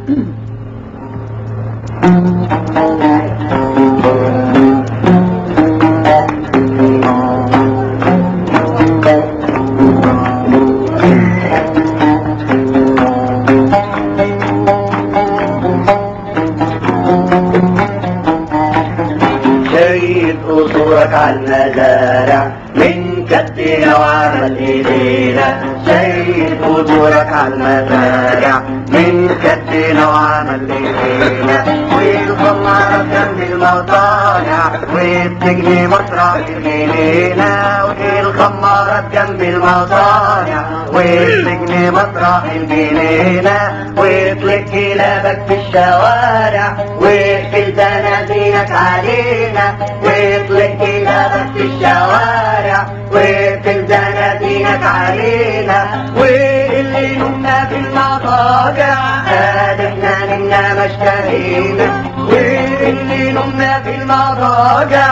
شايف قصورك عالمزارع من كدنا وعمل ايدينا، شايف قصورك عالمزارع من كدنا وعمل ايدينا، والخمارة جنب المصانع والسجن مطرح الجنينة، والخمارة جنب المصانع والسجن مطرح الجنينة، واطلق كلابك في الشوارع واقفل زنازينك علينا، واطلق كلابك في الشوارع واقفل زنازينك علينا، واللي نمنا في المضاجع احنا نمنا ما اشتهينا، واللي نمنا في المضاجع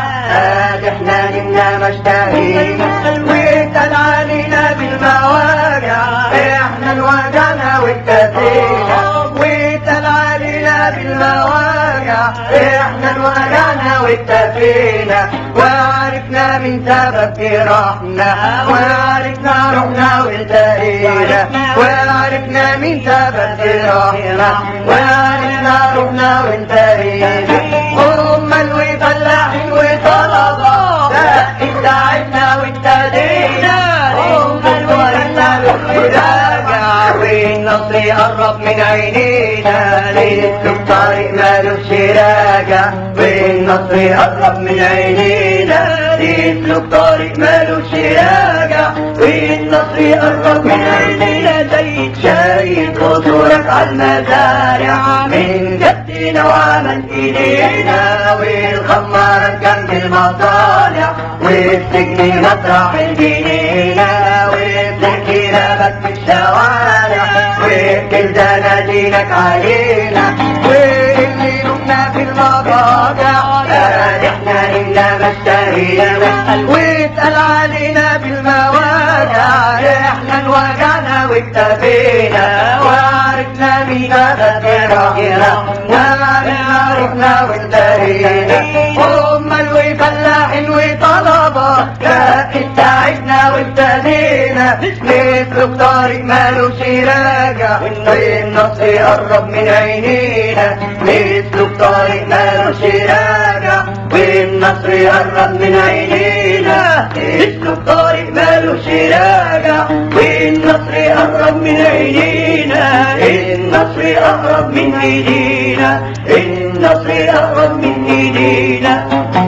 احنا نمنا ما اشتهينا، واتقال علينا بالمواجع احنا الوجعنا واكتفينا، واتقال علينا بالمواجع احنا الوجعنا واكتفينا، وعرفنا من سبب جراحنا وعرفنا روحنا وانتهينا، وعرفنا من سبب جراحنا وعرفنا روحنا وانتهينا، امال وفلاحين وطلبة دقت تعبنا وابتدينا، امال وفلاحين وراجع والنصر يقرب من عينينا، نسلك طريق مالوش راجع والنصر يقرب من عينينا، نسلك طريق مالوش راجع والنصر يقرب من عينينا، زي شايف قصورك عالمزارع من جدنا وعمل ايدينا، والخمارة جنب المصانع والسجن مطرح الجنينة، واطلق كلابك في الشوارع واقفل زنازينك علينا، واللي نمنا في المضاجع احنا نمنا ما اشتهينا، واتقال علينا بالمواجع احنا انوجعنا واكتفينا، وعرفنا مين اخذ جراحنا وعرفنا روحنا وانتهينا، امال وفلاحين وطلبة دقت تعبنا وابتدينا، نسلك طريق مالوش راجع والنصر يقرب من عينينا، نسلك طريق مالوش راجع والنصر يقرب من عينينا، نسلك طريق مالوش راجع والنصر يقرب من عينينا، النصر يقرب من ايدينا، النصر يقرب من ايدينا.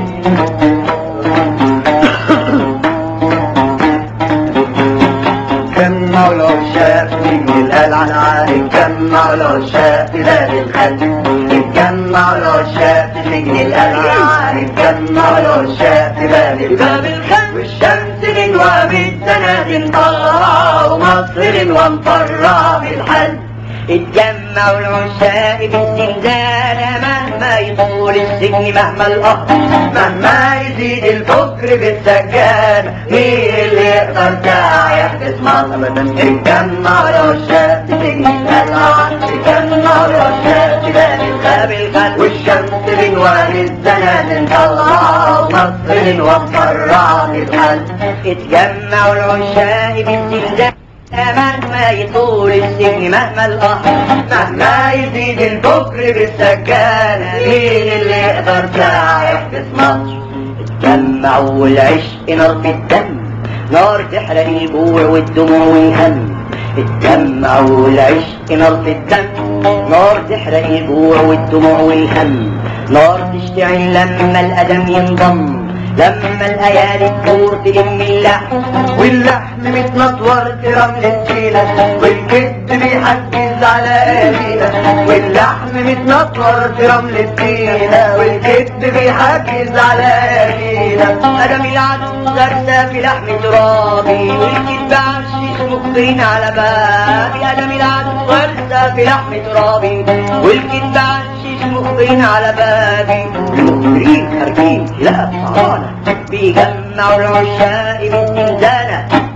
كم لو شاف من القلعة العالي، كم لو شاف بلاد الخلق، كم لو شاف سجن القلعة، كم لو شاف بلاد الخلق، والشمس من وابد سنة طلعة ومصر ومطرة بالحل، اتجمعوا العشاق بالزنزانة مهما يطول السجن مهما القهر، مهما يزيد الفكر بالسجانة، مين اللي يقدر ساعة يحدث مصر؟ اتجمعوا العشاق بسجن القلعة، اتجمعوا العشاق بلاد الخلق، والشمس من وادي الزنازل طلعة ومصر ومطرة بالحل، اتجمعوا العشاق بالزنزانة مهما يطول السجن مهما القهر، مهما يزيد الفكر بالسجانة، مين اللي يقدر ساعة يحدث مصر؟ اتجمعوا والعشق نار في الدم، نار تحرق الجوع والدموع والهم، اتجمعوا والعشق نار في الدم، نار تحرق الجوع والدموع والهم، نار تشتعل لما الأدم ينضم، لما الايادي تدور تلم اللحم، واللحم متنطور في رمل السيلة، والكد بيحجز على ايدينا، واللحم متنطور في رمل السيلة، والكد بيحجز على ايدينا، ادم العدو غرسة في لحم ترابي، والكد عشيش مخبرين على بابي، ادم العدو غرسة في لحم ترابي، والكد عشيش مخبرين على بابي، المخبرين خارجين لا طعانة، بيجمعوا العشاق بالزنزانة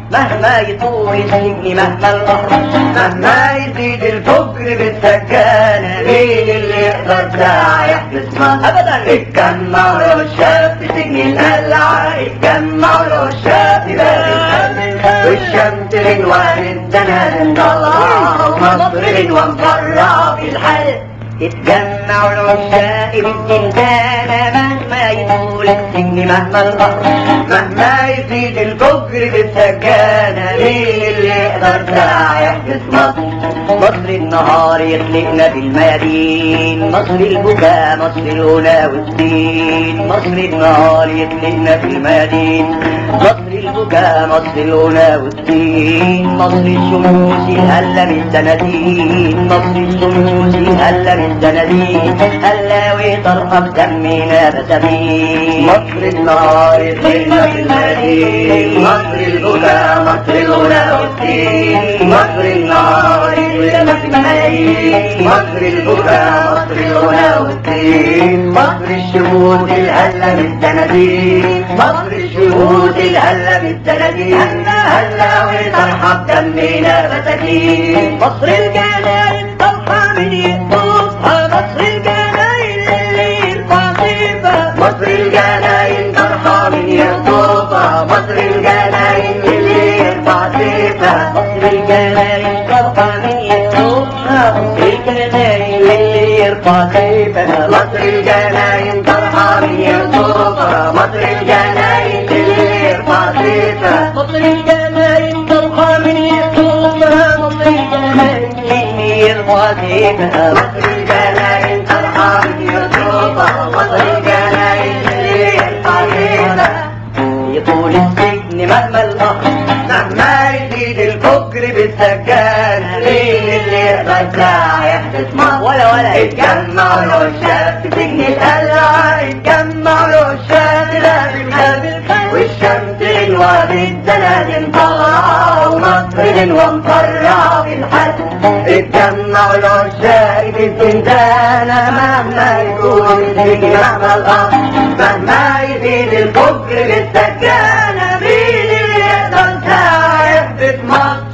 مهما يطول السجن مهما القهر مهما يزيد الفجر بالسجانة مين اللي يقدر ساعة يحبس مصر أبدا اتجمعوا يا الشاب في سجن القلعة اتجمعوا يا الشاب في باب الخلق والشمس رنوان الزنادق طلعة ومصر رنوان فرعة في الحلق اتجمعوا العشاق بالزنزانة مهما يطول السجن مهما القهر مهما يزيد الفجر بالسجانة مين اللي يقدر ساعة يحبس مصر مصر النهار يخلقنا بالميادين مصر البكاء مصر الغنى والدين مصر النهار يخلقنا بالميادين مصر البكاء مصر الغنى والدين مصر الشموس الهلة بالسنادين مصر الشموس الهلة بالسنادين هلا وطرقة بدمنا بسبيل مصر النهار يخلقنا بالميادين مصر البكاء مصر الغنى والدين مصر النهار مصر البكاء مصر الغنى والدين مصر الشهود الهلة بالسنادين مصر الشهود الهلة بالسنادين هلا وترحب دمنا مساكين مصر الجناين طرحة من يطوفها مصر الجناين اللي يرفع صيفها مصر الجناين طرحة من يطوفها مصر الجناين اللي يرفع صيفها مصر الجناين طرحة من مصر الجناين اللي يرفع سيفها مصر الجناين طرحة من يطوفها مصر الجناين اللي يرفع سيفها مصر الجناين طرحة من يطوفها مصر الجناين اللي يرفع سيفها مصر الجناين طرحة من يطوفها مصر الجناين اللي يرفع سيفها يطول السجن مهما القهر مهما يزيد الفجر بالسجانة مين اللي يقدر ساعة يحبس مصر ولا اتجمعوا العشاق في سجن القلعة اتجمعوا العشاق بالخلق والشمس رنوة بالزنادق طالعة ومصر رنوة مفرعة في الحلق اتجمعوا العشاق في الزنزانة مهما يكون السجن مهما القهر مهما يزيد الفجر بالسجانة مين اللي يقدر ساعة يحبس مصر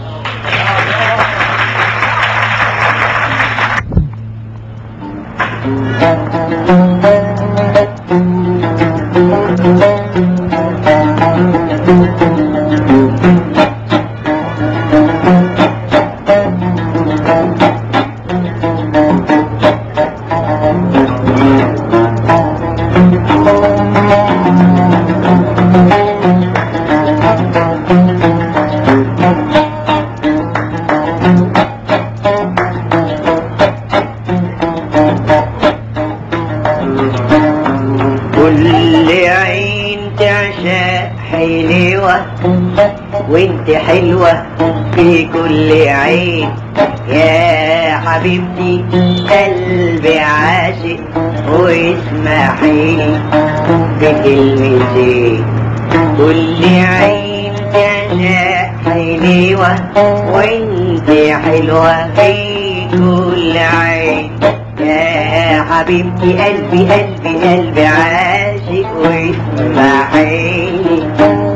وانت حلوة في كل عين يا حبيبتي قلبي عاشق واسمحيلي بكلمتين كل عين تعشق حلوة وانت حلوة في كل عين يا حبيبتي قلبي عاشق واسمحيلي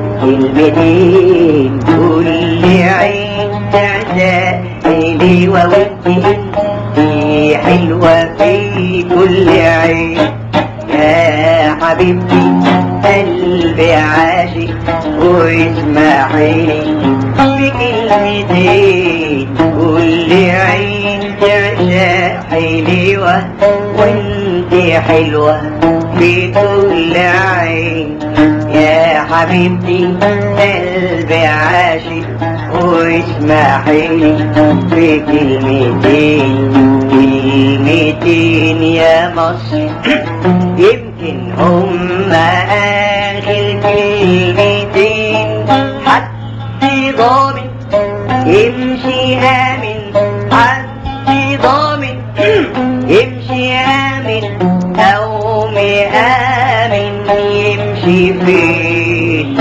كلمتين كل عين تعشق حلوة وانتي حلوة في كل عين يا حبيبتي قلبي عاشق واسمحيلي بكلمتين كل عين تعشق حلوة وانتي حلوة في كل عين يا حبيبتي قلبي عاشق واسمحيلي في كلمتين يا مصر يمكن هما آخر كلمتين حد ضامن يمشي آمن حد ضامن يمشي آمن أو مآمن يمشي فين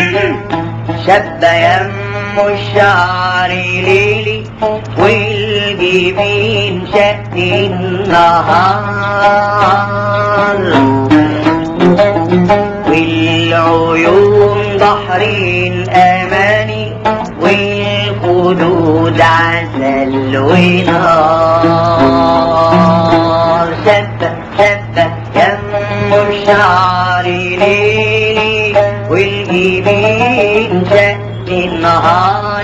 شد يم الشعر ليلي والجبين شق النهار والعيون بحرين أماني والخدود عسل ونار شبة شبة يم الشعر ليلي والجبين شق النهار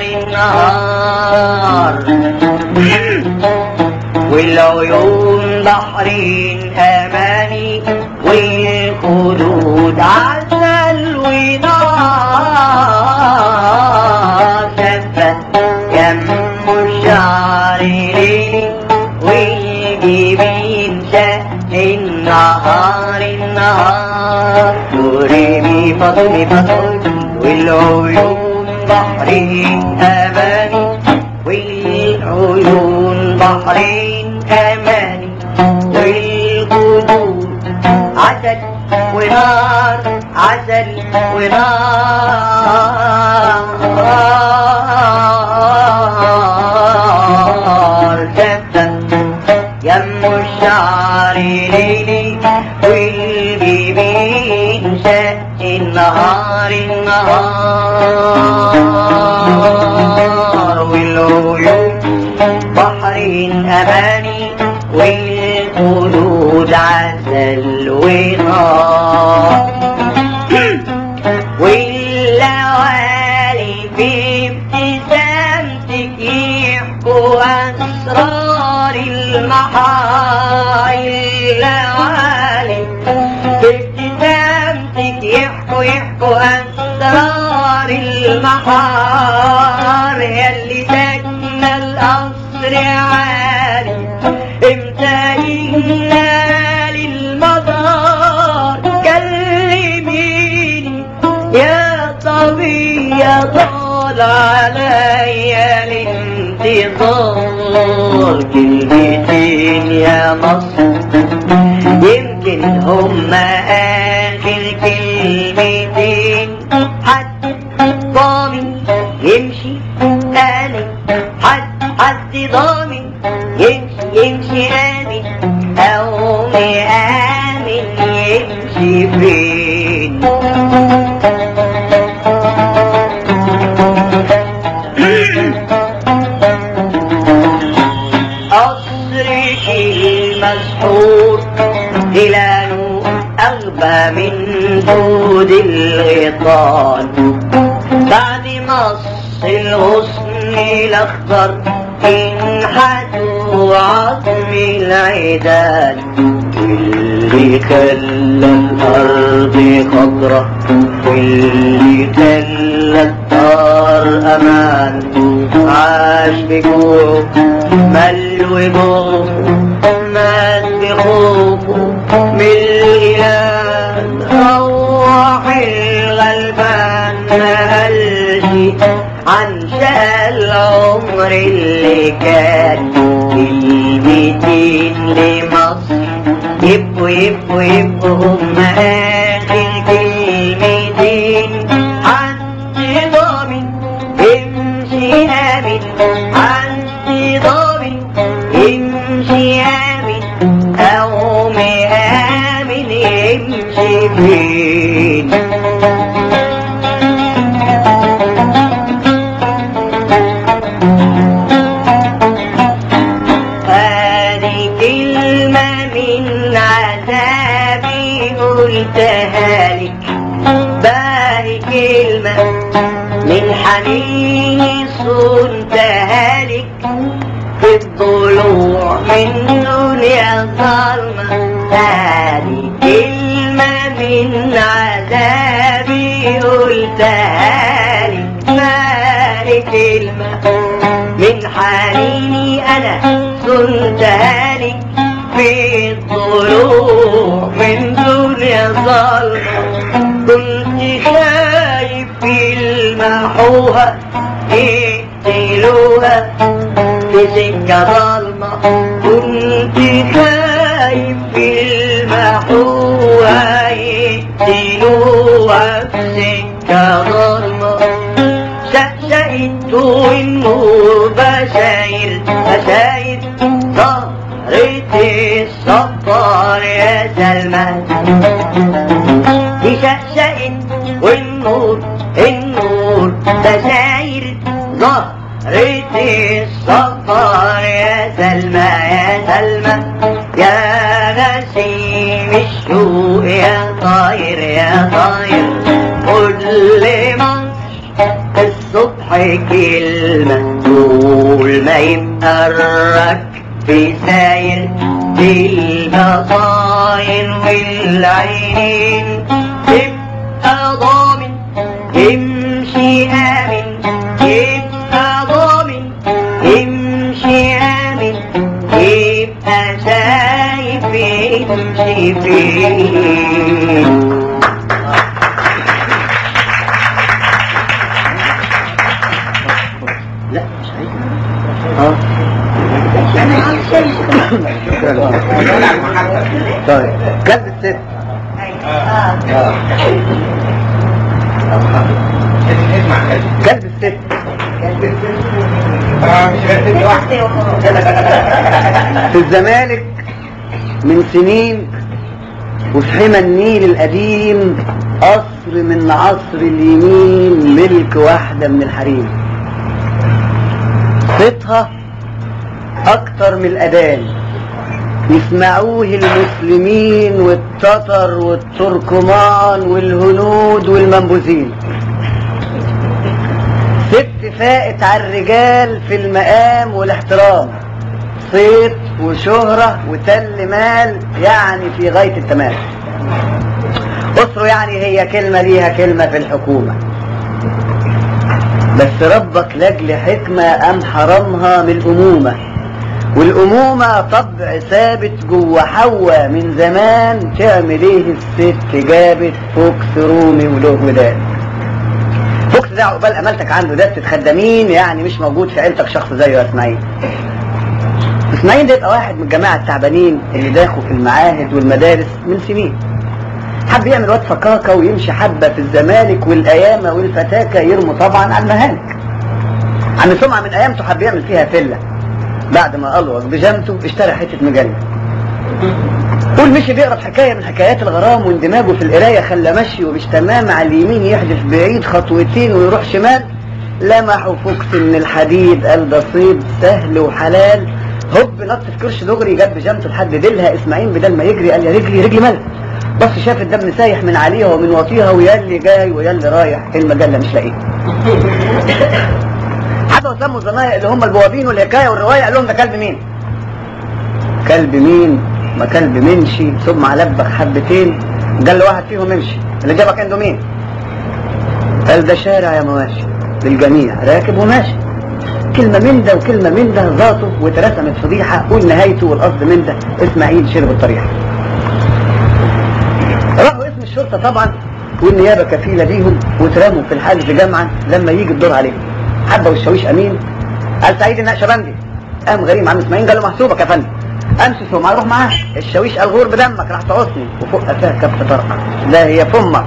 والعيون بحرين أماني والخدود عسل ونار شبت يم الشعر ليلي والجبين شق النهار دوري فصل والعيون بحرين أماني والعيون بحرين أماني والخدود عسل ونار عسل ونار شبت يم الشعر ليلي والجبين شق النهار والعيون بحرين أماني والخدود عسل ونار واللوالي في ابتسامتك يحكوا أسرار المحار اللوالي في ابتسامتك يحكوا أسرار المحار يلي ساكنة القصر عالي امتى يجينا للمزار كلميني يا طبيعة طال عليا الانتظار كلمتين يا مصر يمكن هما آخر كلمتين حد ضامن يمشي آمن حد ضامن يمشي آمن أو مآمن يمشي فين قصرك المسحور هلاله أغبى من دود الغيطان بعد مص الغصن الأخضر انحتوا عظم العيدان اللي خلى الأرض خضرة واللي خلى الدار أمان عاش بجوعه مل وجوعه مات بخوفه من الإله روح الغلبان مقالش عن شقى العمر اللي كان كلمتين لمصر يبقوا هم آخر كلمتين حد ضامن امشي آمن حد ضامن امشي آمن أو مآمن يمشي فين قلتها لك باقي كلمة من حنيني صنتها لك في الضلوع من دنيا ظلمة هذه كلمة من عذابي قلتها لك باقي كلمة من حنيني أنا صنتها لك في الضلوع من دنيا ظلمة كنت خايف يلمحوها يقتلوها في سكة ظلمة كنت خايف يلمحوها يقتلوها في سكة ظلمة شقشقت والنور بشاير الصفار يا سلمى يشقشق والنور النور بشاير زهرة الصفار يا سلمى يا سلمى يا غسيم الشوق يا طاير يا طاير كل ما الصبح كلمة طول ما يمقرك في ساير بالبصاير والعينين تبقى ضامن امشي آمن يبقى ضامن امشي آمن يبقى شايف امشي فين. لا مش عايز طيب كلب الست كلب الست في الزمالك من سنين وفي حمى النيل القديم قصر من عصر اليمين ملك واحدة من الحريم صيتها اكتر من الاذان يسمعوه المسلمين والتتر والتركمان والهنود والمنبوذين. ست فائت على الرجال في المقام والاحترام صيت وشهرة وتل مال يعني في غاية التمام. أسره يعني هي كلمة ليها كلمة في الحكومة بس ربك لاجل حكمة أم حرمها من الأمومة والأمومة طبع ثابت جوه حواء من زمان تعمل ايه الست جابت فوكس رومي وله ودان. فوكس ده عقبال امالتك عنده دستة خدامين يعني مش موجود في عيلتك شخص زيه اسماعيل. اسماعيل ده يبقى واحد من الجماعة التعبانين اللي داخوا في المعاهد والمدارس من سنين حب يعمل واد فكاكة ويمشي حبة في الزمالك والأيامة والفتاكة يرموا طبعا على المهالك. عم سمعة من أيامته حب يعمل فيها فلة بعد ما قلوظ بجامته اشترى حتة مجلة قول مشي بيقرا حكاية من حكايات الغرام واندماجه في القراية خلى مشي وبيشتمام على اليمين يحدف بعيد خطوتين ويروح شمال لمحوا فوكس من الحديد قال ده صيد سهل وحلال هوب نط في كرش دغري جاب بجامته لحد ديلها. اسماعيل بدل ما يجري قال يا رجلي ملك بص شاف الدم سايح من عليها ومن واطيها وياللي جاي وياللي رايح المجلة مش لاقيه. حتى وسموا الزنايق اللي هم البوابين والحكاية والرواية قال لهم ده كلب مين؟ كلب مين؟ ما كلب منشي ثم لبخ حبتين قال له واحد فيهم امشي اللي جابك عنده مين؟ قال ده شارع يا مواشي للجميع راكب وماشي. كلمة من ده وكلمة من ده ذاته واترسمت فضيحة قول نهايته والقصد من ده اسماعيل شرب الطريحة. راحوا اسم الشرطة طبعا والنيابة كفيلة بيهم واترموا في الحجز جمعا لما يجي الدور عليهم. حبة والشاويش امين قال سعيد النقشبندي قام غريم عم اسماعيل قال له محسوبك يا فندم امشي سمعة روح معاه. الشاويش قال غور بدمك راح تعصني وفوق فيها كف طرقة لا هي فمك.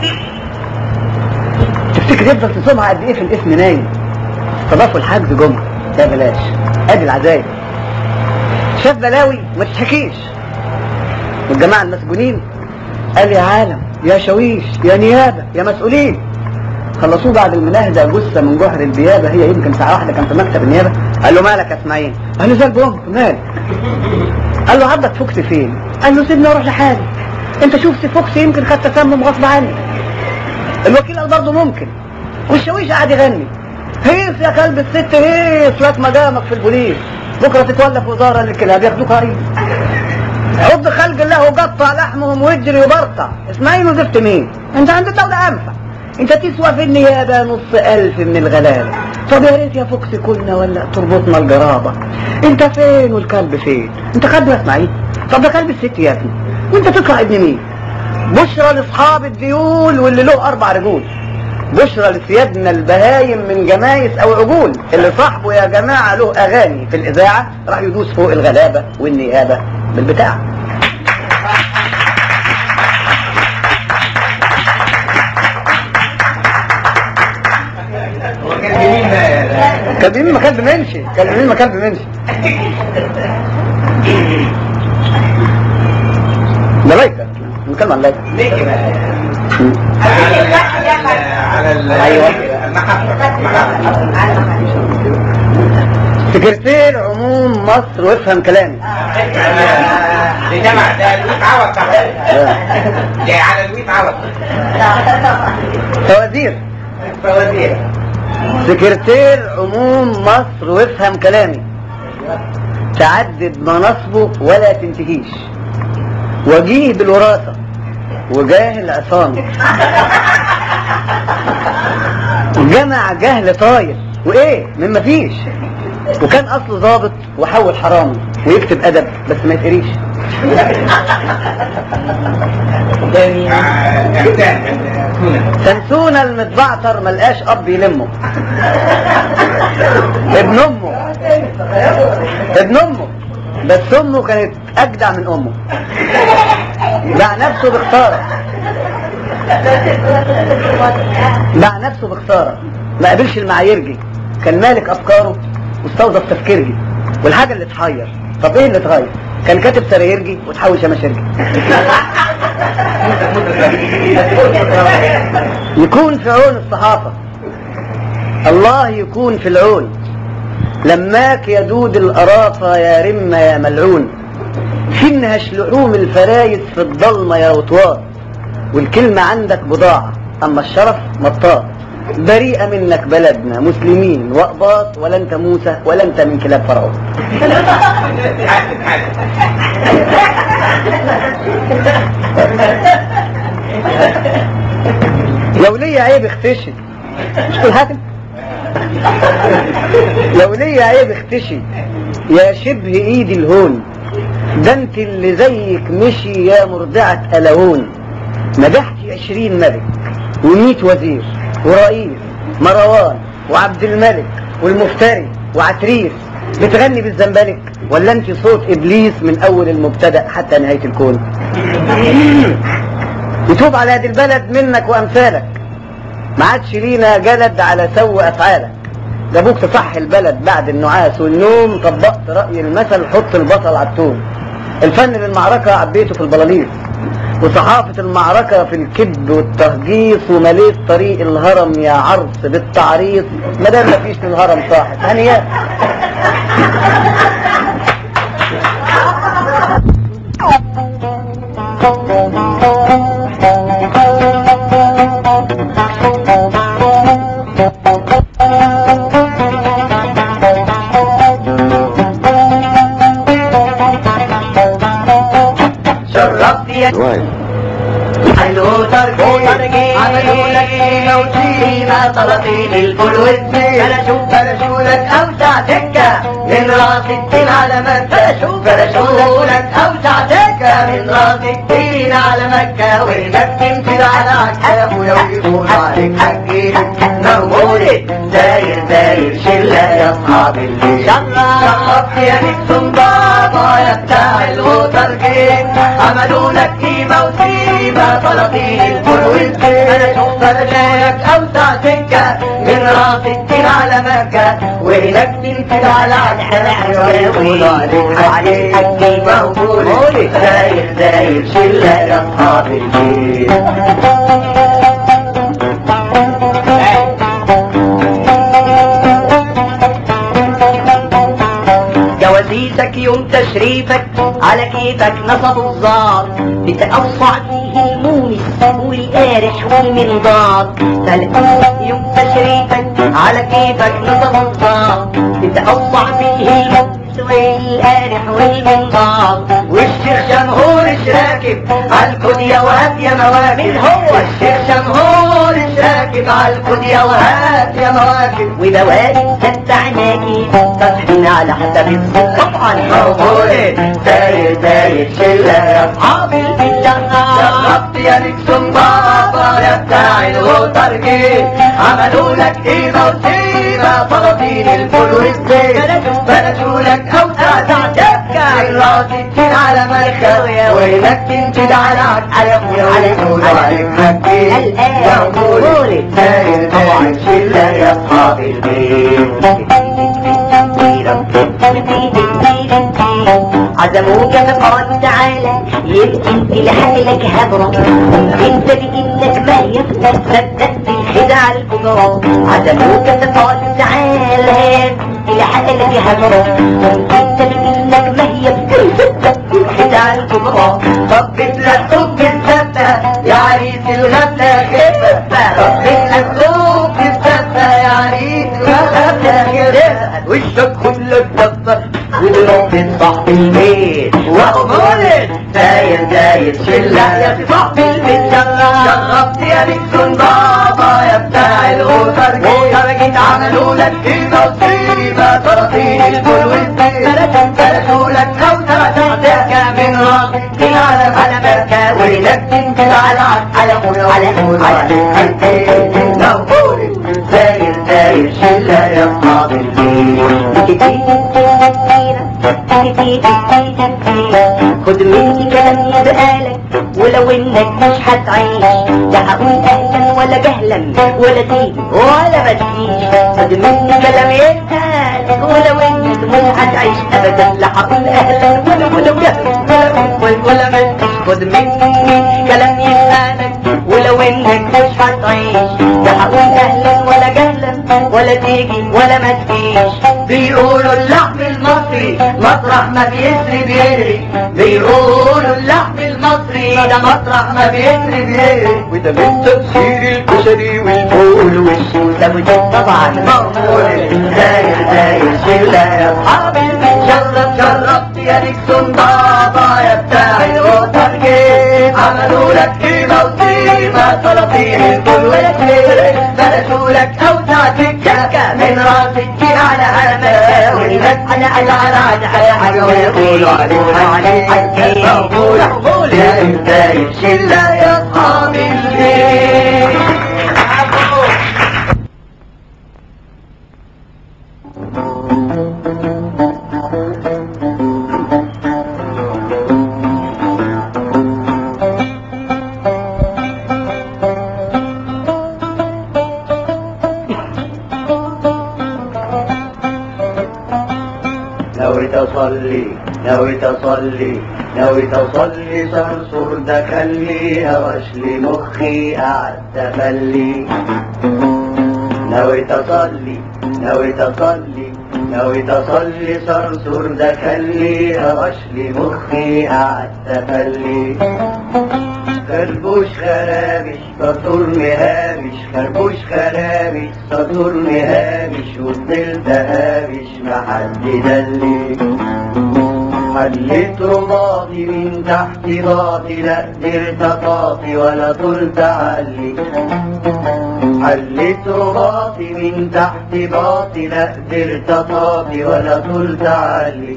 تفتكر يفضل تصومها قد ايه في الاسم نايم؟ استضافوا الحجز جمعة ده بلاش ادي العزايم. شاف بلاوي ما تتحكيش والجماعة المسجونين قال يا عالم يا شاويش يا نيابة يا مسؤولين. خلصوه بعد المناهدة جثة من جحر البيابة هي يمكن ساعة واحدة كان في مكتب النيابة. قال له مالك يا اسماعيل؟ قال له زي البوم مالك؟ قال له عضك فوكس فين؟ قال له سيبني اروح لحالي انت شوف فوكس يمكن خد تسمم غصب عني. الوكيل قال برضه ممكن والشاويش قاعد يغني هيص يا كلب الست هيص لك مجامك في البوليس بكرة تتولى في وزارة الكلاب ياخدوك رئيس. عض خلق الله وقطع لحمهم واجري وبرطع. اسماعيل وزفت مين؟ انت عند الدولة انفع انت تسوى في النيابة نص ألف من الغلالة. طب يا ريت يا فوكس كلنا ولا تربطنا الجرابة. انت فين والكلب فين؟ انت خد يا اسماعيل؟ طب ده كلب الست يا ابني وانت تطلع ابن مين؟ بشرى لاصحاب الديول واللي له 4 رجول. بشرى لسيادنا البهايم من جمايس او عجول اللي صاحبه يا جماعة له اغاني في الاذاعة راح يدوس فوق الغلابة والنيابة بالبتاع. كان بيمين ما كان بمنشي بتكلم عن لازم. ليه كده؟ على ايوه المحطة. سكرتير عموم مصر وافهم كلامي. ده الويت عوض ده على الويت عوض. فوازير سكرتير عموم مصر وافهم كلامي، تعدد مناصبه ولا تنتهيش، وجيه بالوراثة وجاهل عصامي، جمع جهل طاير وايه من مفيش، وكان اصله ضابط وحول حرامي ويكتب ادب بس ما يتقريش. سنسونا المتبعتر ملقاش اب يلمه، ابن امه بس امه كانت اجدع من امه، باع نفسه بخسارة، ما قابلش المعايرجي، كان مالك افكاره واستوظف تفكيرجي، والحاجة اللي تحير طب ايه اللي اتغير؟ كان كاتب سرايرجي وتحول شماشرجي. يكون في عون الصحافة، الله يكون في العون، لماك يدود القرافة يا رمة يا ملعون، فينهش لحوم الفرايس في الضلمة يا وطوات، والكلمة عندك بضاعة اما الشرف مطاط، بريئة منك بلدنا مسلمين وأقباط، ولا انت موسى ولا انت من كلاب فرعون. لو ليا عيب اختشي، مش كل حاتم، لو ليا عيب اختشي يا شبه ايدي الهون، ده انت اللي زيك مشي يا مرضعة ألهون، مدحتي 20 ملك و100 وزير ورئيس مروان وعبد الملك والمفتري وعتريس، بتغني بالزنبلك ولا انت صوت ابليس من اول المبتدأ حتى نهاية الكون؟ يتوب على هذه البلد منك وامثالك، ما عادش لينا جلد على سوء افعالك، جابوك تصحي البلد بعد النعاس والنوم، طبقت رأي المثل حط البصل على التوم، الفن للمعركة عبيته في البلاليص، وصحافة المعركة في الكذب والتهجيص، ومليت طريق الهرم يا عرس بالتعريص، مدام مفيش للهرم صاحب هنيات. حلو تركي عملوا لك سيمة وسيمة طلطين الفول والزين، فرشوا لك أوسع سكة من راس الدين على مكة، فرشوا لك أوسع سكة من راس الدين على مكة، وإنك تمشي على عكاف ويقول عليك حكيم مولد داير شلة يا أصحاب الليل، شرفت يا نكسم بابا يا بتاع الوترجين، عملوا لك قيمة وسيمة طلطين الفول والزين، فرشوا لك أوسع سكة من راس الدين على مكة، وإنك تمشي على عكاف ويقول عليك حكيم مولد داير شلة يا أصحاب الليل. جوازيسك يوم تشريفك على كيفك نصبوا الزار، بتقصع فيه المونس والقارح والمنظار، يوم تشريفك على كيفك نصبوا الزار، بتقصع فيه المونس والقارح والمنظار، والشيخ شمهور راكب عالكودية وهات يا مواكب، هو الشيخ شمهور راكب عالكودية وهات يا مواكب، وبوادي ست عناكي تصحين على حسب الصوت، طبعا مولد داير شلة يا اصحاب الفيلا، شرفت يا نكسم بابا يا بتاع الوترجين، عملوا لك قيمة وسيمة طلطين الفول والزين، فرشوا لك أوسع سكة من راس الدين على مكة، وإنك تنشد على عكاف ويقولوا عليك حكيم يا مولد داير شلة يا أصحاب البيت. عزموك فقال تعالى يمكن تلحق لك هبرة، انت بانك ما يفتح صدق في الخدع الكبرى. عزموك فقال تعالى تلحق لك هبرة، انت بانك ما يفتح صدق في الخدع الكبرى. طبت لك صب الزبة يا عريس الغفلة خفة، طبت لك صب الزبة يا عريس الغفلة خفة، وشك كلك دبة ودروب صاحب البيت وقبولت زايد شلة يا صاحب البيت. شربت يا نكسون بابا يا بتاع الغوطر جيت عملوا لك مصيبة سلاطين الفول والزيت، فلتوا لك كوثرة تحتك من راسك العالم على مركز ولك تنكر على قول زايد شلة يا صاحب البيت. خد مني كلام يبقالك ولو انك مش هتعيش، لا هقول اهلا ولا جهلا ولا تيجي ولا ما تجيش. خد مني كلام يبقالك ولو انك مش هتعيش ابدا، لا هقول اهلا ولا جهلا ولا ما تجيش. خد مني كلام يبقالك ولو انك مش هتعيش، لا هقول اهلا ولا جهلا ولا تيجي ولا ما تجيش. بيقولوا اللحم المصري مطرح ما بيسري بيجري، بيقولوا اللحم المصري ده مطرح ما بيسري بيجري، وده من تفسير الكشري والفول والسوسة وده طبعا مقبول. زايد شلة يا اصحابي شربت يا نكسون بابا يا بتاع الوتر جيت عملوا لك مصيبة سلاطين الفول والزيت، فلتوا لك اوسع سكة من راسك على هرمة والناس على حاجة ويقولوا عليك مقبول. زايد شلة يا اصحاب البيت. نويت اصلي صرصور دخلي هوش لي مخي قعد تملي. نويت اصلي صرصور دخلي هوش لي مخي قعد تملي. خربوش خرابش صرصور مهامش، خربوش خرابش صرصور مهامش، وفضلت هامش محد دلي. حليت رباطي من تحت باطي لا قدرت اطاطي ولا طلت علي. حليت رباطي من تحت باطي لا قدرت اطاطي ولا طلت علي.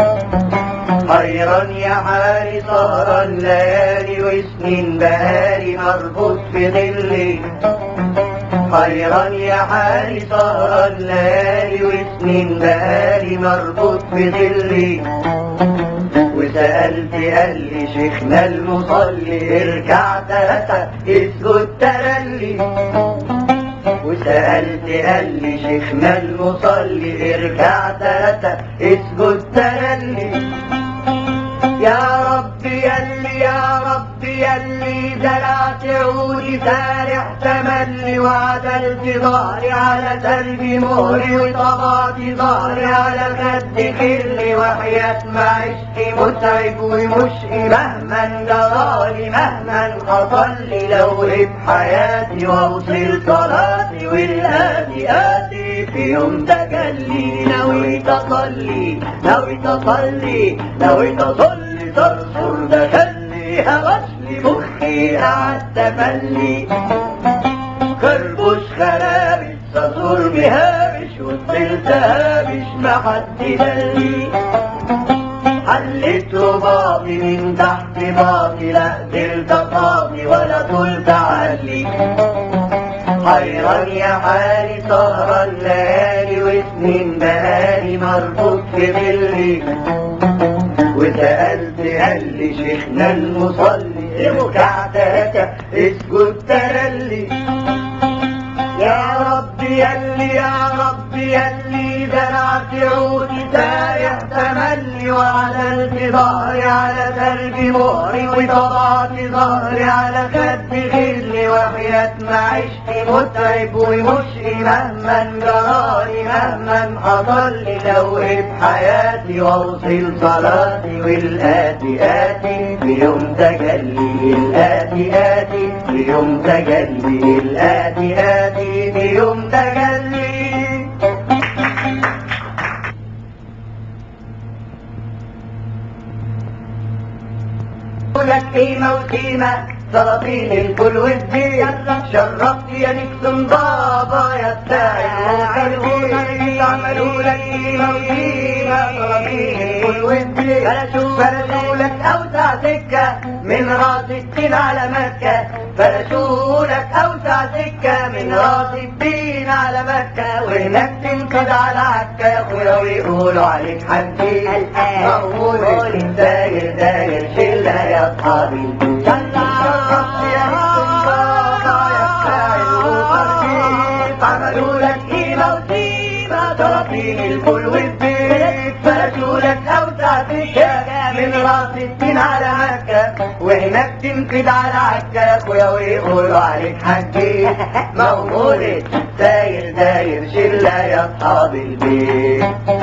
حيران يا حالي سهران ليالي وسنين بقالي مربوط في ظلي. حيران يا حالي سهران ليالي وسنين بقالي مربوط في ظلي. وسألت قال لي شيخنا المصلي اركع تلاتة اسجد ترلي. وسألت قال لي شيخنا المصلي اركع تلاتة اسجد ترلي. يا ربي يلي زرعت عودي سارح تملي، وعدلت ظهري على سلب مهري، وطبعت ظهري على خد خلي، وحياة معيشتي متعب ومشقي مهما جرالي مهما حصلي. لو بحياتي واوصل صلاتي والهادي آتي في يوم تجلي. نويت اصلي صرصور دخلي هوش لي مخي قعد تملي. خربوش خرابش صرصور مهامش، وفضلت هامش محد دلي. حليت رباطي من تحت باطي لا قدرت اطاطي ولا طلت علي. حيران يا حالي سهران ليالي وسنين بقالي مربوط في ظلي. وسألت قال لي شيخنا المصلي اركع تلاتة اسجد ترلي. يا ربي يلي زرعت عودي سارح تملي، وعدلت ظهري على درب مهري وطبعت ظهري على خد غلي وحياة معيشتي متعب ومشقي مهما جرالي مهما حصلي لوقف حياتي واوصل صلاتي والآتي آتي بيوم تجلي الآتي آتي بيوم تجلي الآتي آتي بيوم تجلي. لك قيمة وسيمة سلاطين الكل والدين شرفت يا نكسون بابا يا بتاعي الوطني عملوا لك قيمة وسيمة سلاطين الكل والدين فرشوا لك أوسع سكة من راس الدين على مكة فرشوا لك أوسع سكة من راس الدين على مكة وهناك تنقض على عكا يا أخويا ويقولوا عليك حكي مقبول داير داير شلة يا أصحابي عملوا لك قيمة وسيمة سلاطين الكل والبيت فرشوا لك أوسع سكة من راس الدين على مكة وهناك تنقض على عكا يا أخويا ويقولوا عليك حكي مولد داير داير شلة يا أصحاب البيت.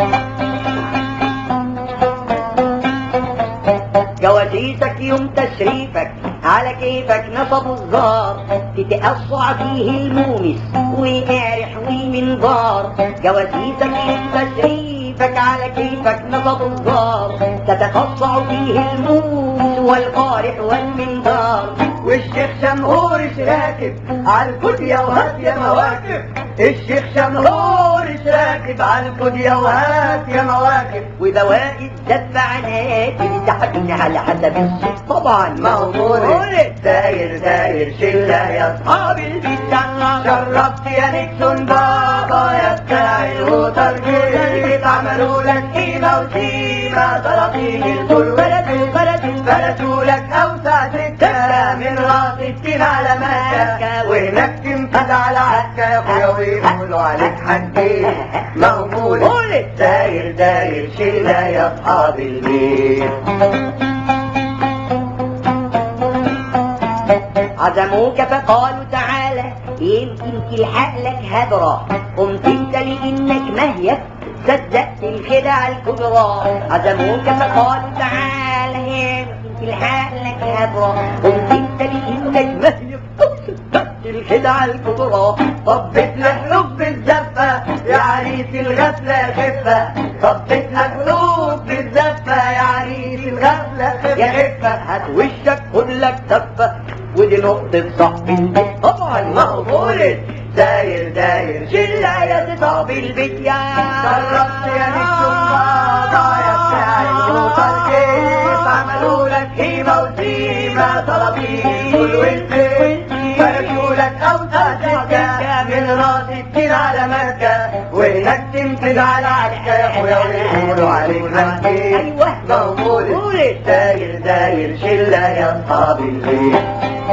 جواسيسك يوم تشريفك على كيفك نصبوا الزار تتقصع فيه المومس وقارح ومنظار جواسيسك يوم تشريفك على كيفك نصبوا الزار تتقصع فيه المومس والقارح والمنظار والشيخ شمهورش راكب على الكودية وهات يا مواكب الشيخ شمهورش راكب على الكودية وهات يا مواكب وبواقي الدفعنات بتحكين على حسب الصوت طبعا مولد داير داير شلة يا أصحاب البيت شرفت يا نكسون بابا يا بتاع الوترجيت عملوا لك قيمة وسيمة سلاطين الكل فرشوا لك أوسع سكة من راس الدين على مكة وهناك تنقض على عكا يا أخويا ويقولوا عليك حكي مولد داير داير شلة يا أصحاب البيت. عزموك فقالوا تعالى يمكن تلحق لك هدرة قمت انت لانك مهيب صدقت الخدع الكبرى عزموك فقالوا تعالى يمكن تلحق لك هدرة قمت انت لانك مهيب صدقت الخدع الكبرى طبت لك لب الزفة يا عريس الغفلة خفة طبت لك لب الزفة يا عريس الغفلة خفة هات وشك خد لك تفة ودي نقطة صاحب البيت طبعا مقبولة داير داير شلة يا صاحب البيت يا شرفت يا نكسون بابا يا بتاع الوترجيت عملوا لك قيمة وسيمة سلاطين الكل والبيت فرشوا لك أوسع سكة من راس الدين على مكة وهناك تنقض على عكا يا أخويا ويقولوا عليك حكي مولد داير داير شلة يا أصحاب البيت.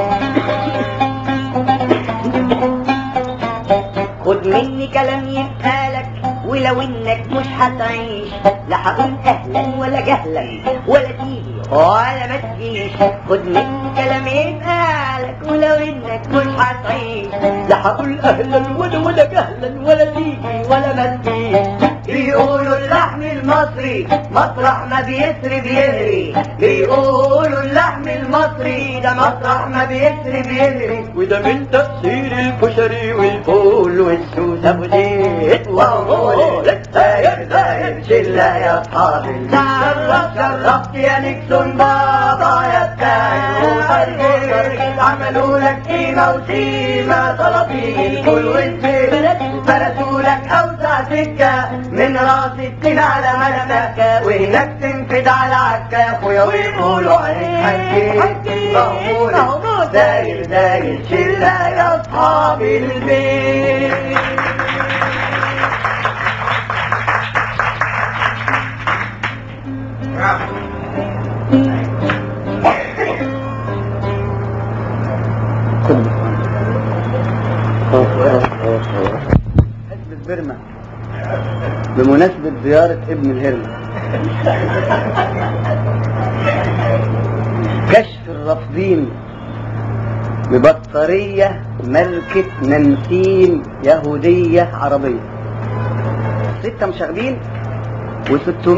خد مني كلام يبقى لك ولو انك مش هتعيش لا هقول اهلا ولا جهلا ولا تيجي ولا ما تجيش خد مني كلام يبقى لك ولو انك مش هتعيش لا هقول اهلا ولا جهلا ولا تيجي ولا ما تجيش بيقولوا اللحم المصري مطرح ما بيسري بيهري بيقولوا اللحم المصري ده مطرح ما بيسري بيهري وده من تأثير الكشري والفول والسوس ابو زيت ومولد داير داير شلة يا أصحاب البيت شرفت يا نكسون بابا يا بتاع الوترجيت عملوا لك قيمة وسيمة سلاطين الكل والبيت فرشوا لك أوسع سكة من راس الدين على مكة وهناك تنقض على عكا يا أخويا ويقولوا عليك حكي مولد داير داير شلة يا أصحاب البيت. حزب بيرما بمناسبة زيارة ابن الهرمة كشف الرافضين ببطارية ماركة نانسين يهودية عربية، 6 مشاغبين و666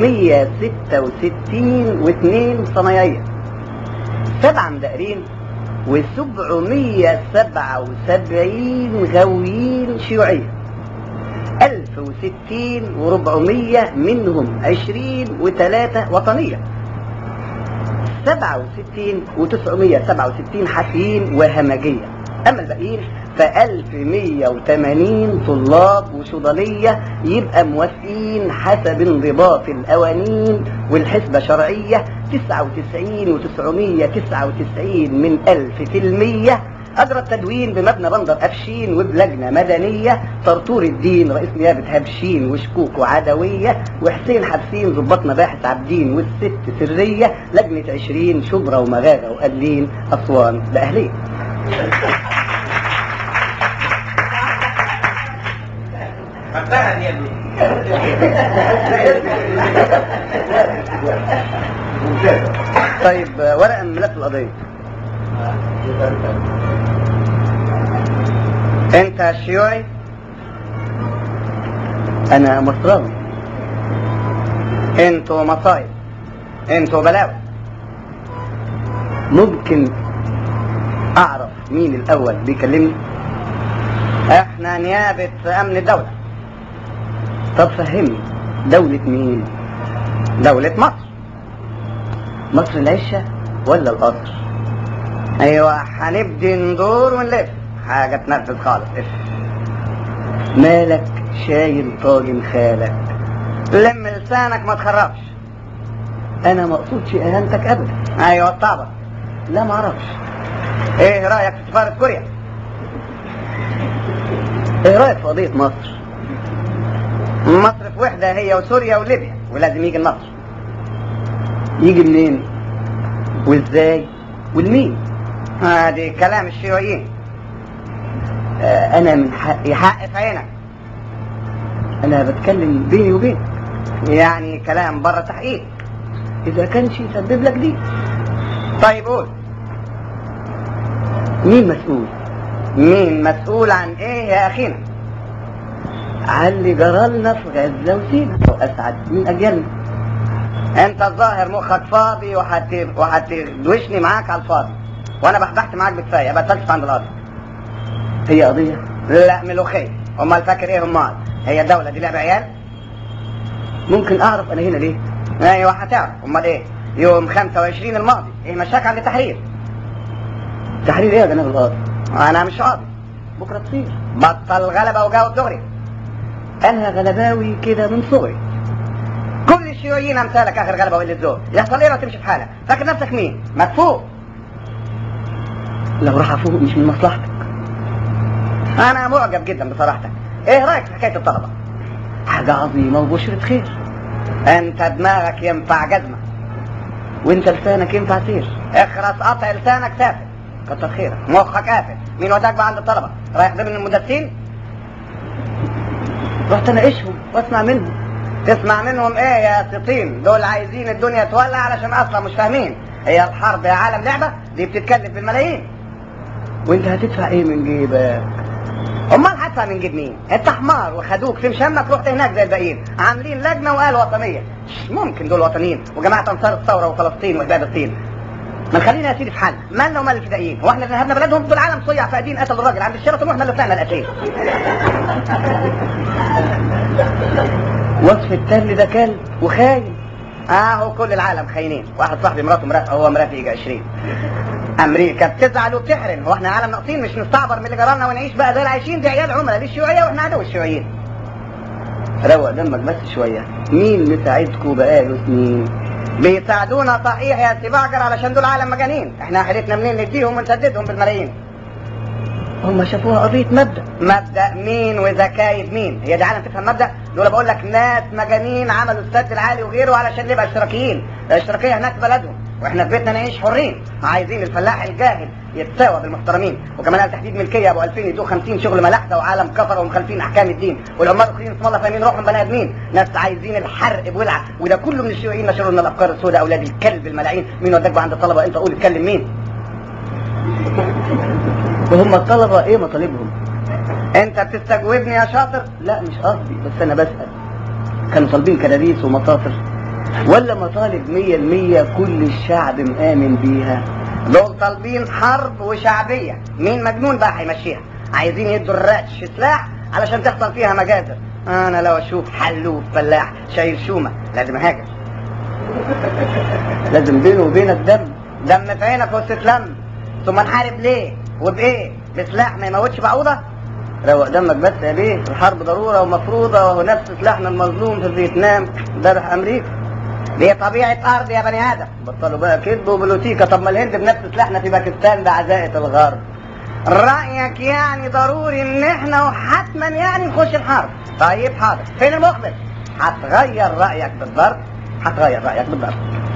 و2 صنايعية، 7 مدقرين و777 غاويين شيوعية، 1060 و400 منهم 20 و3 وطنية، 67 و967 حافيين وهمجية. أما الباقيين ف1180 طلاب وصيدلية يبقى موافقين حسب انضباط القوانين والحسبة شرعية 99 و999 من 1000%. أجرى التدوين بمبنى بندر أفشين وبلجنة مدنية، طرطور الدين رئيس نيابة هبشين وشكوك وعدوية، وحسين حبسين ضباط مباحث عابدين، والست سرية، لجنة 20 شبرا ومغاغة وقلين أسوان بأهلية. طيب ورقة من ملف القضية. انت شيوعي، انا مصراوي، انتوا مصايب، انتوا بلاوي. ممكن اعرف مين الاول بيكلمني؟ احنا نيابة امن الدولة. طب فهمني، دولة مين؟ دولة مصر. مصر العشة ولا القصر؟ ايوه هنبدي ندور ونلف، حاجة تنرفز خالص. مالك شايل طاجن خالك؟ لم لسانك ما تخربش. انا ما اقصدش اهانتك ابدا. ايوه طبعا. لا ما اعرفش. ايه رايك في سفارة كوريا؟ ايه رايك في قضية مصر؟ مصر في وحدة هي وسوريا وليبيا، ولازم يجي لمصر. يجي منين وازاي والمين؟ دي كلام الشيوعيين. انا من حقي حق في عينك. انا بتكلم بيني وبينك، يعني كلام بره تحقيق، اذا كانش يسبب لك دي. طيب قول، مين مسؤول؟ مين مسؤول عن ايه يا اخينا؟ على اللي جرالنا في غزة وسينا واسعد من اجلنا. انت الظاهر مخك فاضي وهتدوشني معاك على الفاضي، وانا بحبحت معاك بكفايه، بتفلسف عند القاضي. هي قضيه؟ لا ملوخيه. امال فاكر ايه؟ امال هي الدوله دي لعبه عيال؟ ممكن اعرف انا هنا ليه؟ ايوه هتعرف. امال ايه؟ يوم 25 الماضي ايه مشاك عند التحرير؟ تحرير ايه يا جناب القاضي؟ انا مش قاضي. بكره تصير. بطل غلبه وجاوب دغري. انا غلباوي كده من صغري. كل الشيوعيين امثالك اخر غلبه وقله ذوق. يحصل ايه ما تمشي في حالك؟ فاكر نفسك مين؟ مدفوق. لو راح افوق مش من مصلحتك. انا معجب جدا بصراحتك. ايه رايك في حكايه الطلبه؟ حاجه عظيمه وبشرة خير. انت دماغك ينفع جزمه، وانت لسانك ينفع سير. اخرس قطع لسانك سافر. كتر خيرك. مخك قافل. مين وداك بقى عند الطلبه؟ رايح ضمن المدرسين؟ رحت اناقشهم واسمع منهم. تسمع منهم ايه يا سطين؟ دول عايزين الدنيا تولع علشان اصلا مش فاهمين. هي الحرب يا عالم لعبه؟ دي بتتكلف بالملايين. وانت هتدفع ايه من جيبك؟ امال هدفع من جيب مين؟ انت حمار وخدوك في مشمك رحت هناك زي الباقيين، عاملين لجنه وقال وطنيه. مش ممكن دول وطنيين وجماعه انصار الثوره وفلسطين واجداد الطين. ما خلينا يا سيدي في حالنا، مالنا ومال الفدائيين؟ هو احنا اللي نهبنا بلدهم؟ دول العالم صيع فقدين قتلوا الراجل عند الشيراتون واحنا اللي طلعنا القتيل. وصف التل ده كلب وخاين. اهو كل العالم خاينين. واحد صاحبي مراته مرافقه وهو مرافق يجي 20. امريكا بتزعل وبتحرم. هو احنا عالم ناقصين؟ مش نستعبر من اللي جرالنا ونعيش بقى زي العايشين؟ دي عيال عملاء للشيوعيه واحنا عدو الشيوعيين. روق دمك بس شويه. مين مساعدكوا بقاله سنين؟ بيساعدونا صحيح يا سي بعجر علشان دول عالم مجانين. احنا حيلتنا منين نديهم ونسددهم بالملايين؟ هم شافوها قضيه مبدا. مبدا مين وزكايب مين؟ هي دي عالم تفهم مبدا؟ دول بقول لك ناس مجانين عملوا السد العالي وغيره علشان نبقى اشتراكيين. الاشتراكيه هناك بلدهم واحنا في بيتنا نعيش حرين. عايزين الفلاح الجاهل يتساوى بالمحترمين، وكمان قال تحديد ملكيه ابو 2000 يدوه 50 شغل ملاحده وعالم كفر ومخالفين احكام الدين، والعمال الاخرين اسم الله فاهمين روحهم بني ادمين، ناس عايزين الحرق بولعه، وده كله من الشيوعيين نشروا لنا الافكار السوداء اولاد الكلب الملاعين. مين وداك بقى عند الطلبه انت قول اتكلم مين؟ وهم الطلبه ايه مطالبهم؟ انت بتستجوبني يا شاطر؟ لا مش قصدي، بس انا بسال كانوا طالبين كراريس ومطاطر ولا مطالب 100% كل الشعب مآمن بيها؟ دول طالبين حرب وشعبية، مين مجنون بقى هيمشيها؟ عايزين يدوا الراتش سلاح علشان تحصل فيها مجازر. انا لو اشوف حلوف فلاح شايل شومة لازم اهاجر. لازم بينه وبينك دم في عينك واستسلام، ثم نحارب ليه وبايه؟ بسلاح ما يموتش بعوضة؟ روق دمك بس يا بيه، الحرب ضرورة ومفروضة، وهو نفس سلاحنا المظلوم في فيتنام ذبح امريكا. دي طبيعة ارض يا بني ادم، بطلوا بقى كذب وبلوتيكا. طب ما الهند بنفس سلاحنا في باكستان بعزائة الغرب. رأيك يعني ضروري ان احنا وحتما يعني نخش الحرب؟ طيب حاضر، فين المخبر؟ هتغير رأيك بالضرب، هتغير رأيك بالضرب.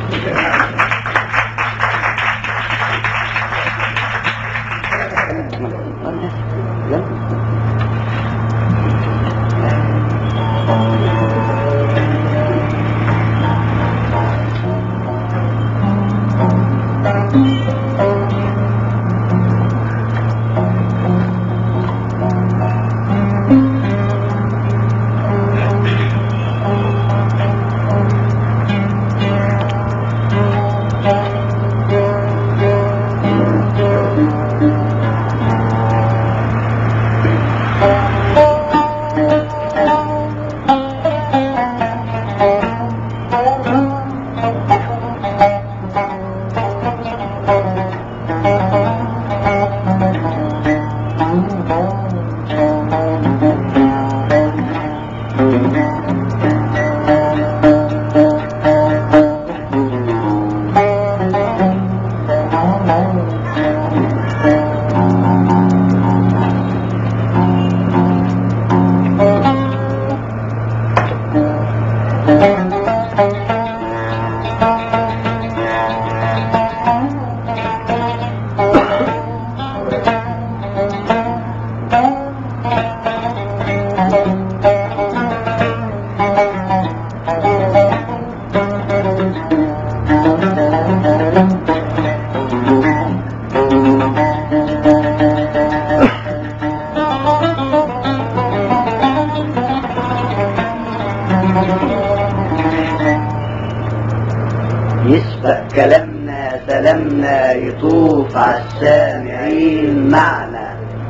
يسبق كلامنا سلامنا يطوف عالسامعين معنا.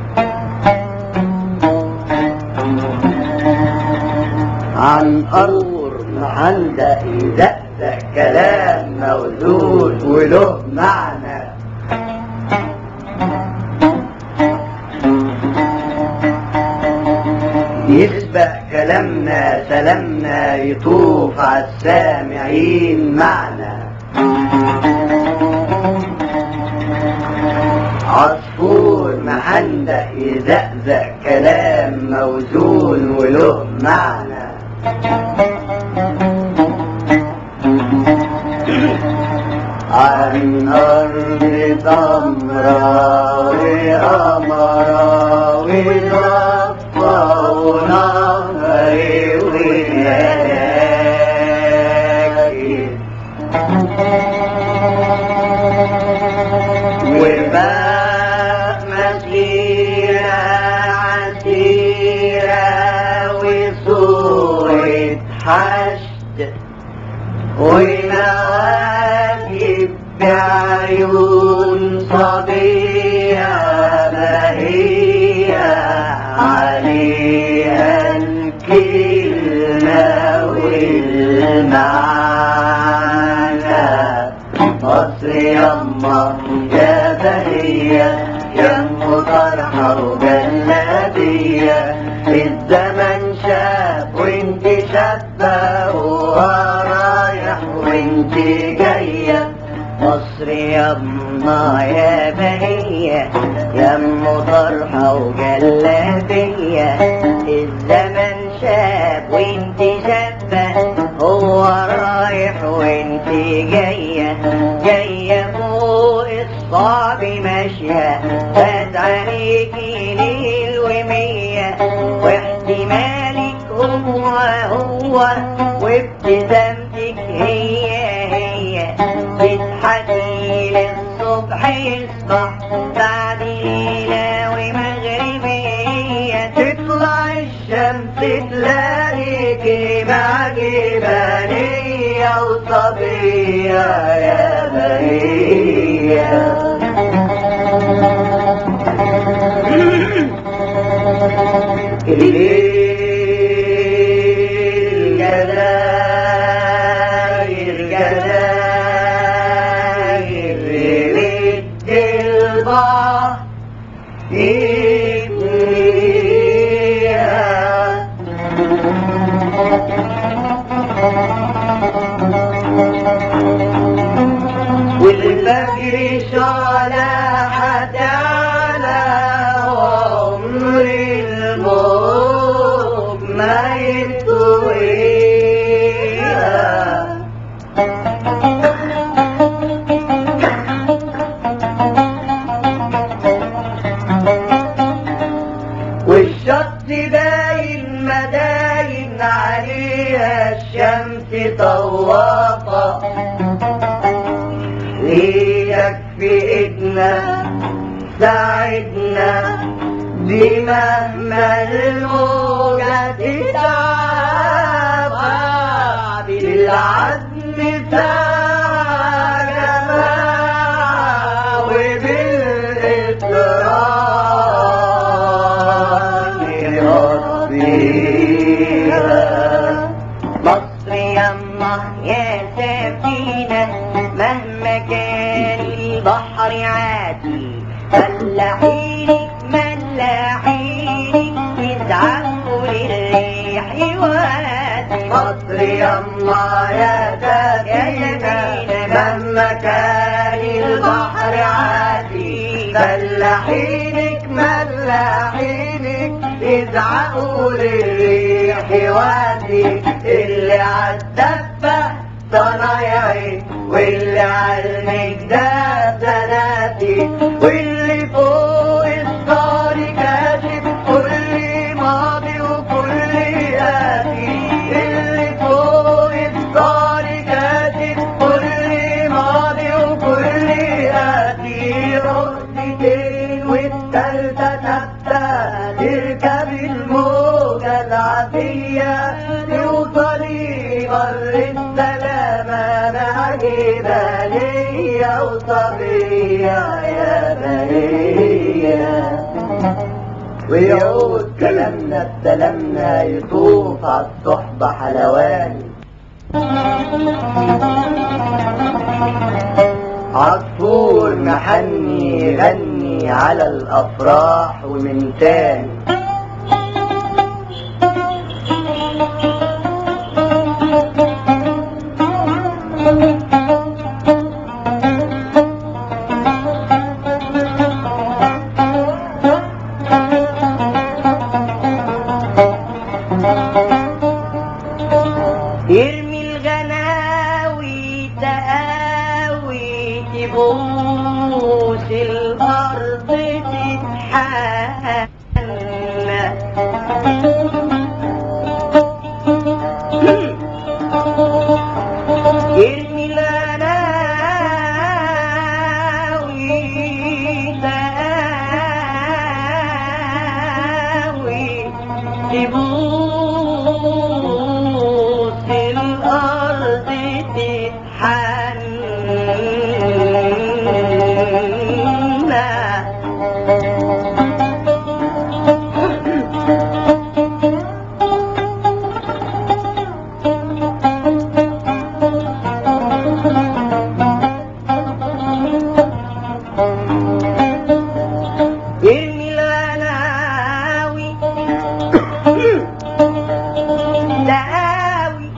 عن أرور محندق يدقدق كلام موزون وله معنى. يسبق كلامنا سلامنا يطوف عالسامعين معنا. عصفور محندق يزقزق كلام موزون وله معنى. عن أرض ضمرة وقمرة وضفة ونهر وياكل وباء مسيرة عسيرة وصورة حشد ونواجب بعيون صبية بهية عليها الكلمة والمعنى. مصر يما يا بهية يم طرحة وجلابية، الزمن شاب وانت شابة ورايح وانت جاية. مصر يما يا بهية يم طرحة وجلابية، الزمن شاب وانت شابة هو رايح وانت جاية. جاية فوق الصعب ماشية واحتمالك هو وابتسامتك هي بتضحكي للصبح يصبح بعد ليلة ومغربية تطلع الشمس تلاقيكي معجبانية وصبية يا بهية الجزائر جزائر رد البحر يبنيها والفجر شالحت على عمر الموج ما يطويها والشط باين مداين عليها الشمس طوافة يكفي ايدنا ساعدنا دي مهما الموجة تتعب بالعزم بتاع جماعة وبالإصرار نقضيها مصر يما يا سفينة مهما كان البحر عادي فلاحينك ملاحينك يزعقوا للريح يوادي مصر يما يا سفينة مهما كان البحر عادي فلاحينك ملاحينك يزعقوا للريح وادي اللي عالدفة صنايعي واللي عالمجداد زناتي واللي فوق الصار كاشف كل ماضي وكل آتي اللي فوق الصار كاشف كل ماضي وكل آتي رقصتين والتالتة تبدأ تركب الموجة العافية توصلي بر السلامة معجبانية وصبية يا بهية ويعود كلامنا بسلامنا يطوف عالصحبة حلواني عصفور محني يغني على الأفراح ومن تاني يرمي الغناوي تقاوي تبوس الأرض تتحنى يرمي الغناوي تقاوي تبوس الأرض تتحنى يرمي الغناوي دعاوي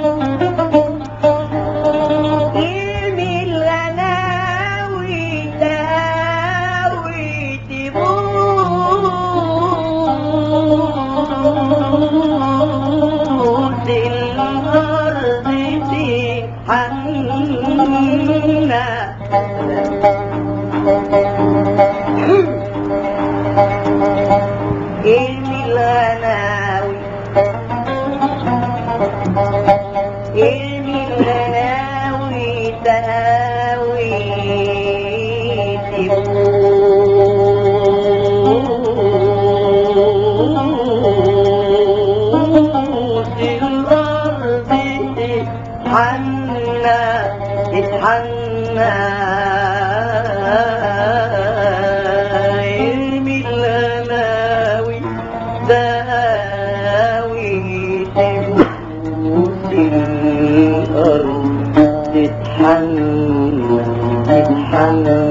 يرمي الغناوي دعاوي تبوس الأرض تتحنى يرمي الغناوي ارمي الغناوي تهاوي تبوس الأرض تتحنى تتحنى ارمي الغناوي تهاوي تبوس الأرض تتحنى تتحنى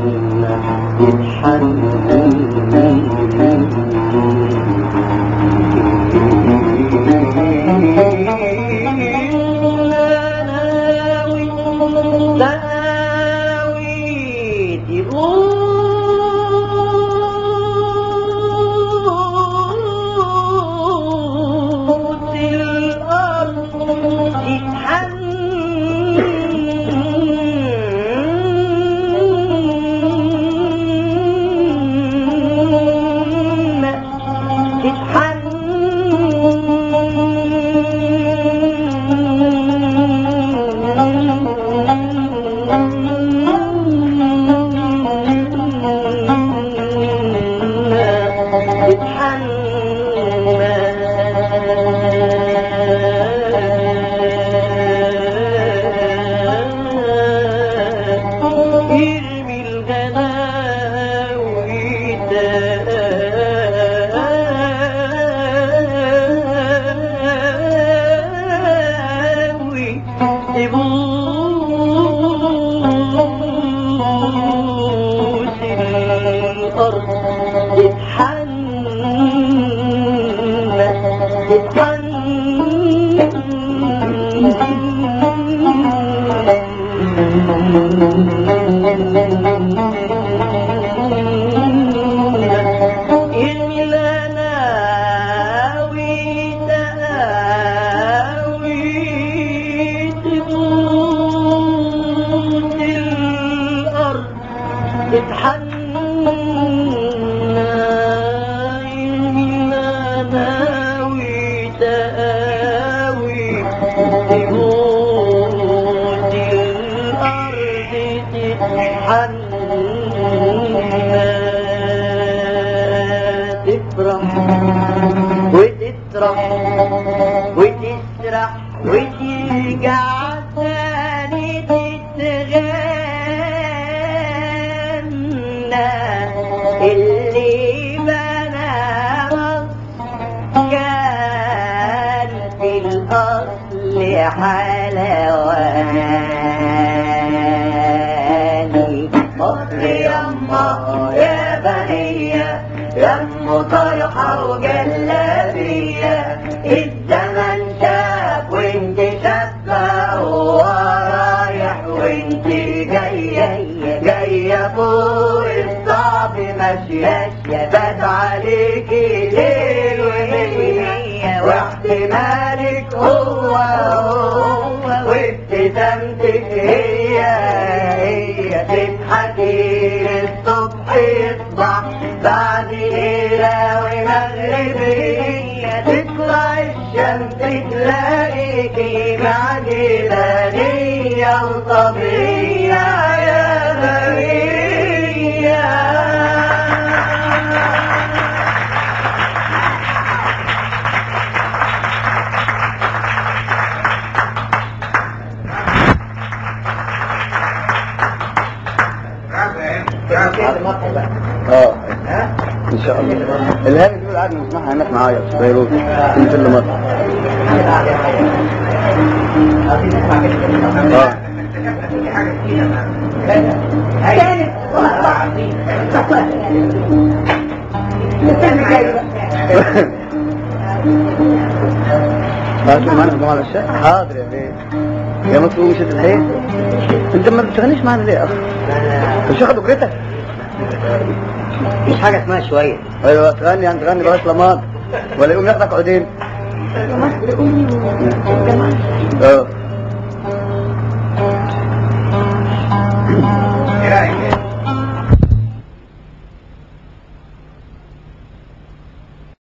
وتسرح وترجع تاني تتغنى اللي بنى كان في الأصل حلواني مصر يما يا بنية يم طرحة وجلابية الزمن شاب وانت شابة ورايح وانت جاية جاية فوق الصعب ماشية بات عليكي ليل وليلة واحتمالك هو وابتسامتك هي تضحكي الصبح يصبح بعد ليلة ومغربية تطلع الشمس تلاقيكي معجلانية وطبيعية يا برية ان شاء الله الهاني بيقول قعدنا نسمعها هناك معايا في بيروت في كل مره هاتوا معنا جمال الشيخ حاضر يا بيه يا مصر مش الحين انت ما بتغنيش معنا ليه اصلا مش واخد اجرتك مش حاجة اسمها شوية ايوه تغني بلاش لماط ولا يقوم ياخدك عودين